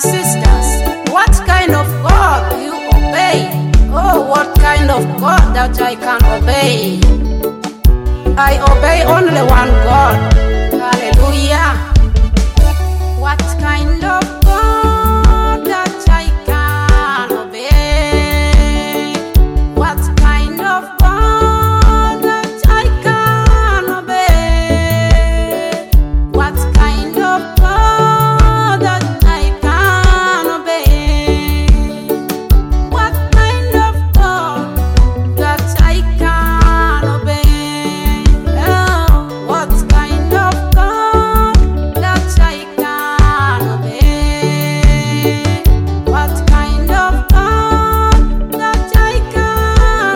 sisters, what kind of God do you obey? Oh, what kind of God that I can obey? I obey only one God. Hallelujah. What kind of God that I can obey? What kind of God that I can obey? What kind of God that I can obey? What kind of God that I can obey? Oh, what kind of God that I can obey? What kind of God that I can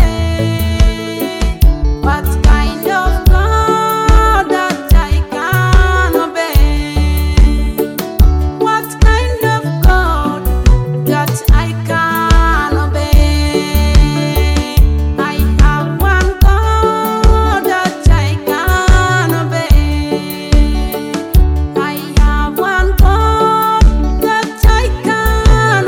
obey? What kind of God that I can obey? What kind of God that I can obey? I have one God that I can obey. I have one God that I can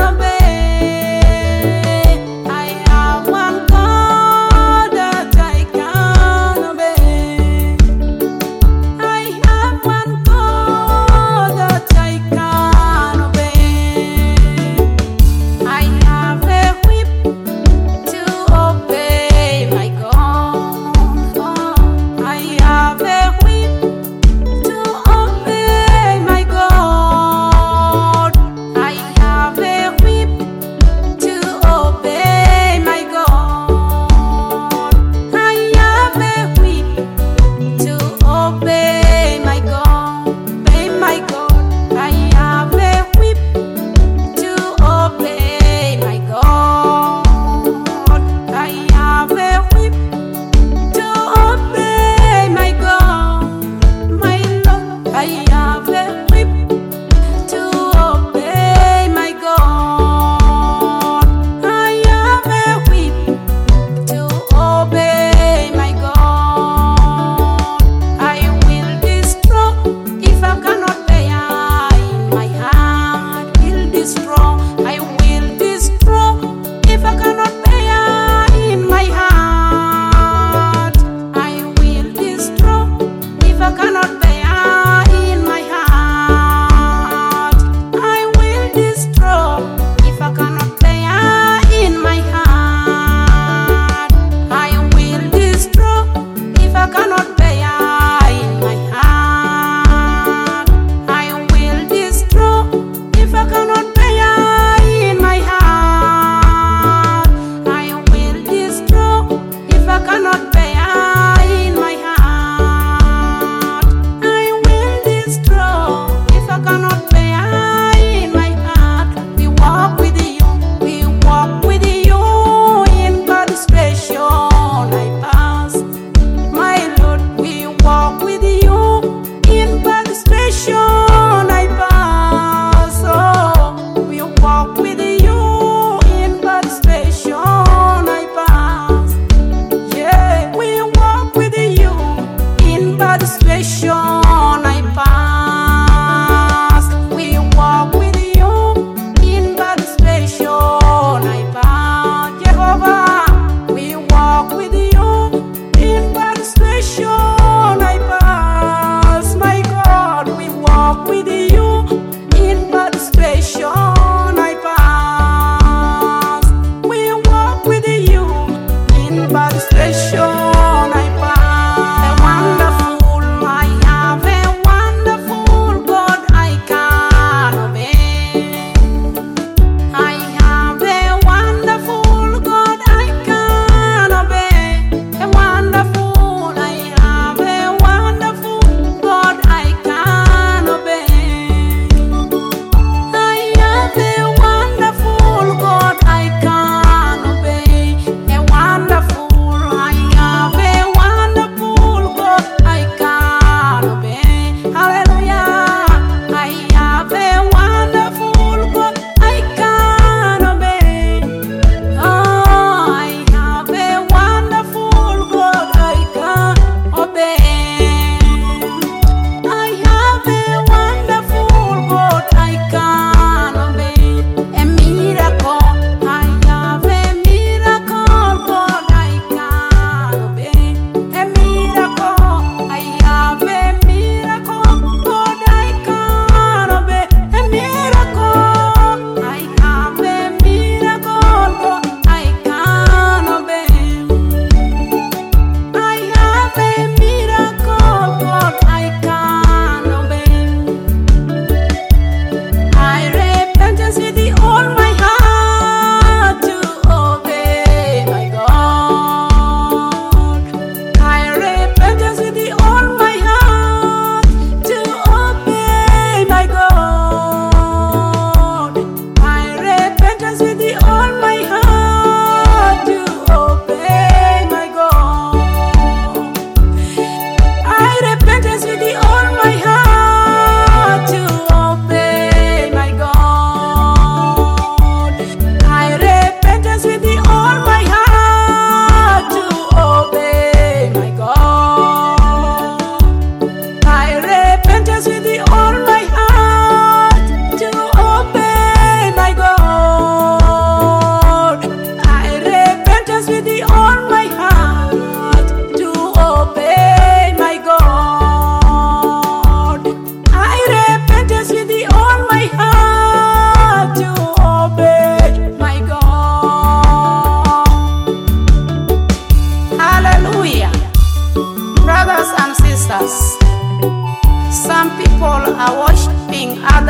obey. I have one God that I can obey. I have one God that I can obey. I have a whip to obey my God. Oh, I have a whip to obey my God. I have a whip to obey my God. I have a whip to obey my God. Obey my God. I have a whip to obey my God. I have a whip to obey my God. My Lord, I have a whip to obey my God. I have a whip to obey my God. I will destroy if I cannot bear in my heart. Will destroy. I will destroy if I cannot bear in my heart. I will destroy if I cannot bear in my heart.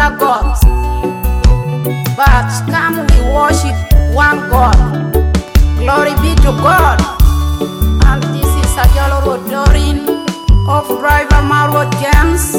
other gods, but come we worship one God. Glory be to God. And this is Ajalo Rodorin of Driver Marwood James.